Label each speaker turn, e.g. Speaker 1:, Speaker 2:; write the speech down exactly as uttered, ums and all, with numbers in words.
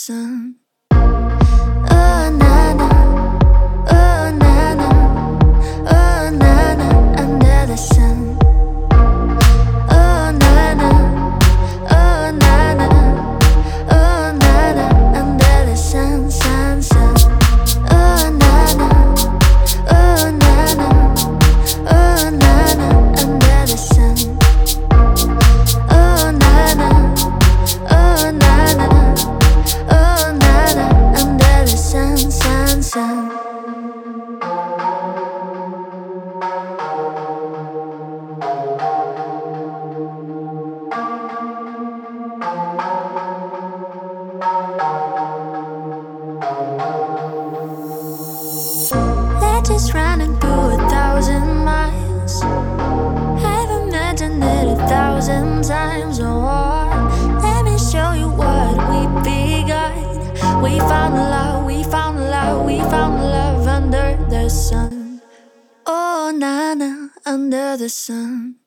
Speaker 1: sun. Oh na na, oh na na, oh na na, under the sun. Oh na na, oh na na, oh na na, under the sun, sun, sun. Oh na na, oh na na, oh na na, under the sun. Oh na na, oh na na, oh na na, under the sun, sun, sun. Let's just run and go a thousand miles. I've imagined it a thousand times. Oh, let me show you what we begun. We found love, we found love, we found love under the sun. Oh, na na, under the sun.